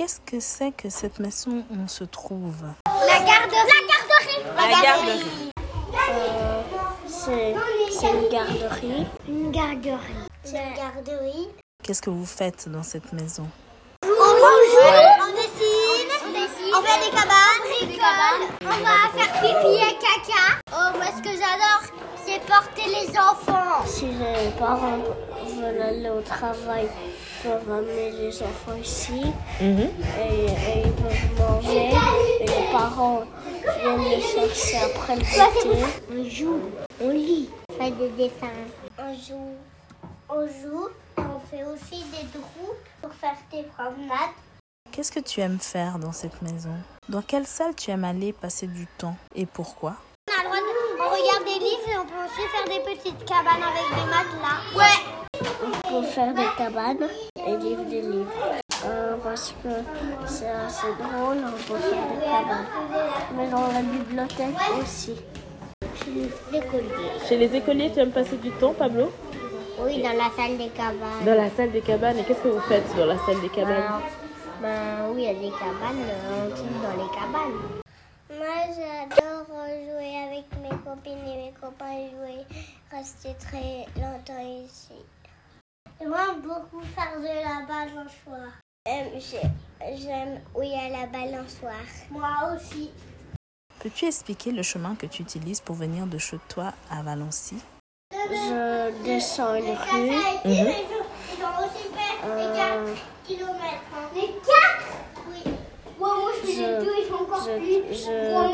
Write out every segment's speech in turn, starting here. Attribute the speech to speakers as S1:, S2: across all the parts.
S1: Qu'est-ce que c'est que cette maison où on se trouve?
S2: La garderie.
S1: La garderie.
S3: C'est une garderie.
S2: Une garderie. C'est une garderie.
S1: Qu'est-ce que vous faites dans cette maison?
S2: On joue, on dessine, on fait des cabanes, on rigole, on va faire pipi et caca. Oh, moi ce que j'adore, c'est porter les enfants.
S3: Si les parents veulent aller au travail, ils peuvent amener les enfants ici et ils peuvent manger. Et les parents viennent les chercher après le goûter.
S2: On joue, on lit, on fait des dessins. On joue, et on fait aussi des groupes pour faire des promenades.
S1: Qu'est-ce que tu aimes faire dans cette maison? Dans quelle salle tu aimes aller passer du temps et pourquoi?
S2: On a le droit on regarde des livres et on peut aussi faire des petites cabanes avec des matelas. Ouais.
S3: On peut faire des cabanes et lire des livres. Parce que c'est assez drôle, on peut faire des cabanes. Mais dans la bibliothèque aussi.
S2: Chez les écoliers.
S1: Chez les écoliers, tu aimes passer du temps, Pablo?
S2: Oui, dans la salle des cabanes.
S1: Dans la salle des cabanes. Et qu'est-ce que vous faites dans la salle des cabanes?
S2: Oui, il y a des cabanes, on dîne dans les cabanes. Moi, j'adore jouer avec mes copines et mes copains, rester très longtemps ici. J'aime beaucoup faire de la balançoire. J'aime où il y a la balançoire. Moi aussi.
S1: Peux-tu expliquer le chemin que tu utilises pour venir de chez toi à Valency?
S3: Je descends une rue.
S2: Ils ont aussi fait 4 kilomètres. Les 4? Oui. Moi, je fais les 2, ils font encore plus.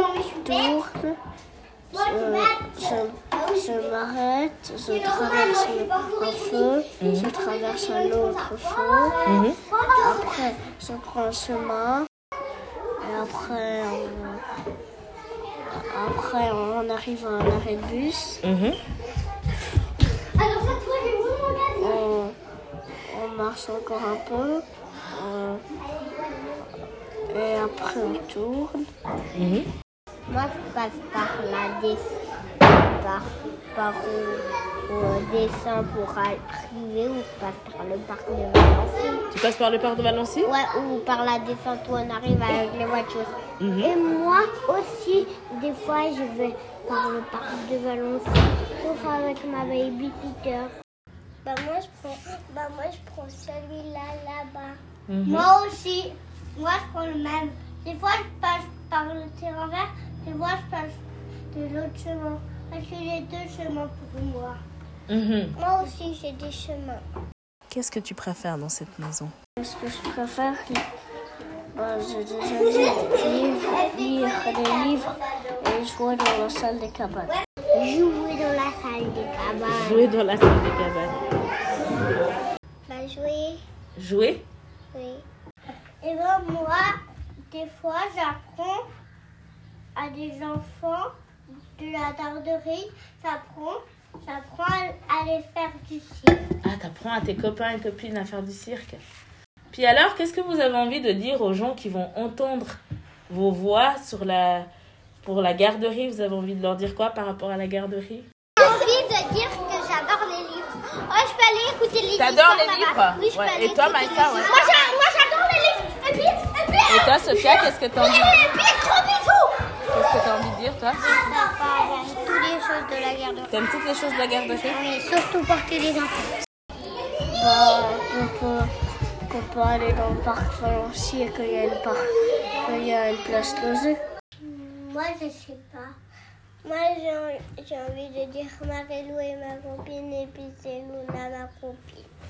S3: Je m'arrête, je traverse un feu, je traverse un autre feu. Après, je prends le chemin. Et après on arrive à un arrêt de bus. On marche encore un peu. Et après on tourne.
S2: Moi, je passe par où on descend pour arriver, ou je passe par le parc de Valency.
S1: Tu passes par le parc de Valency?
S2: Ouais, ou par la descente où on arrive avec les voitures. Et moi aussi, des fois, je vais par le parc de Valency, sauf avec ma babysitter. Moi, je prends celui-là, là-bas. Moi aussi. Moi, je prends le même. Des fois, je passe par le terrain vert. Des fois, je passe de l'autre chemin. Parce que j'ai 2 chemins pour moi. Moi aussi, j'ai des chemins.
S1: Qu'est-ce que tu préfères dans cette maison?
S3: Qu'est-ce que je préfère? J'ai déjà dit lire des livres et jouer dans la salle des cabanes.
S2: Jouer dans la salle des cabanes.
S1: Jouer dans la salle des cabanes.
S2: Jouer.
S1: Jouer?
S2: Oui. Et moi, des fois, j'apprends à des enfants de la garderie, j'apprends à les faire du cirque.
S1: Ah, t'apprends à tes copains et copines à faire du cirque. Puis alors, qu'est-ce que vous avez envie de dire aux gens qui vont entendre vos voix pour la garderie? Vous avez envie de leur dire quoi par rapport à la garderie?
S2: J'ai envie de dire que j'adore les livres. Ouais, je peux aller écouter les livres.
S1: T'adores les livres?
S2: Oui, je peux aller
S1: Et toi,
S2: écouter
S1: Maïssa,
S2: les livres. Moi, j'adore les livres. Et puis,
S1: Et toi, Sophia, qu'est-ce que t'as envie de dire?
S2: et puis, gros bisous.
S1: Qu'est-ce que t'as envie de dire, toi?
S2: J'aime toutes les choses de la garderie.
S1: T'aimes toutes les choses de la garderie?
S2: Oui, surtout porter les enfants.
S3: On peut aller dans le parc Valency et qu'il y a une place logée.
S2: Moi, je sais pas. Moi, j'ai envie de dire Marie-Lou et ma copine, et puis c'est Luna, ma copine.